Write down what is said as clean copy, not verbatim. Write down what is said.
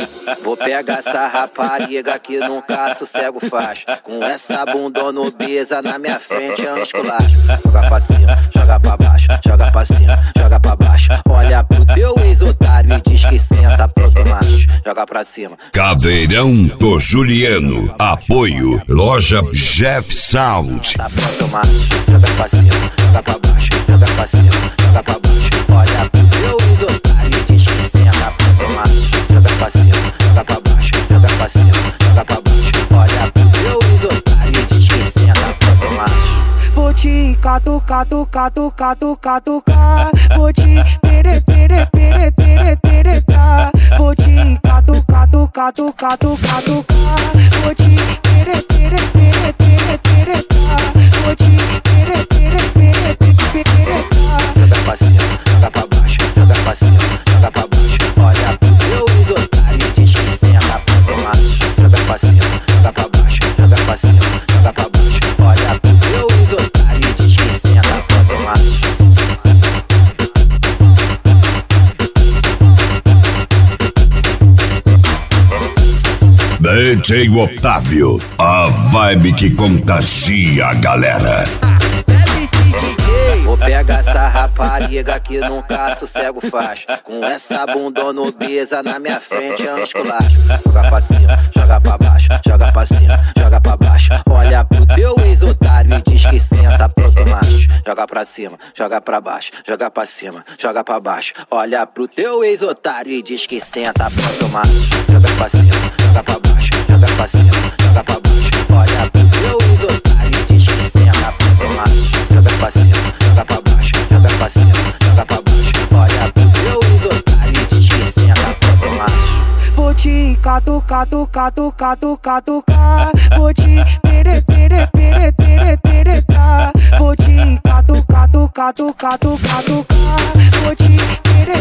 Vou pegar essa rapariga que nunca sossego faz. Com essa bundona obesa na minha frente é um esculacho. Joga pra cima, joga pra baixo, joga pra cima, joga pra baixo. Olha pro teu ex-otário e diz que senta pronto macho. Joga pra cima. Caveirão do Juliano. Apoio Loja Jeff Sound. Tá pronto macho. Joga pra cima, joga pra baixo, joga pra cima, joga pra baixo. Olha pro teu ex-otário e diz que senta pronto macho. Joga pra cima, joga pra baixo, joga pra cima, joga pra baixo. Olha pro teu ex-otário e diz que senta pronto macho. Vou te catucar, vou te peretrar. Vou te catucar, vou te peretrar. Vou te peretrar. Joga pra cima, joga pra baixo, joga pra cima, joga pra baixo. Olha pro teu ex-otário e diz que senta pronto macho. Joga pra cima, joga pra baixo, joga pra cima, joga pra baixo. Olha pro teu ex-otário e diz que senta pronto macho. DJ Otávio, a vibe que contagia a galera. Vou pegar essa rapariga que nunca sossego faz. Com essa bundona obesa na minha frente é um esculacho. Joga pra cima, joga pra baixo, joga pra cima, joga pra baixo. Olha pro teu ex-otário e diz que senta pronto macho. Joga pra cima, joga pra baixo, joga pra cima, joga pra baixo. Olha pro teu ex-otário e diz que senta pronto macho. Joga pra cima, joga pra baixo, joga pra cima, joga pra baixo. Olha pro teu ex-otário e diz que senta pronto macho. Joga pra cima, joga pra baixo, joga pra cima, joga pra baixo. Olha pro teu ex-otário e diz que senta pronto macho. Vou te catucar, vou te peretrar. Vou te catucar, vou te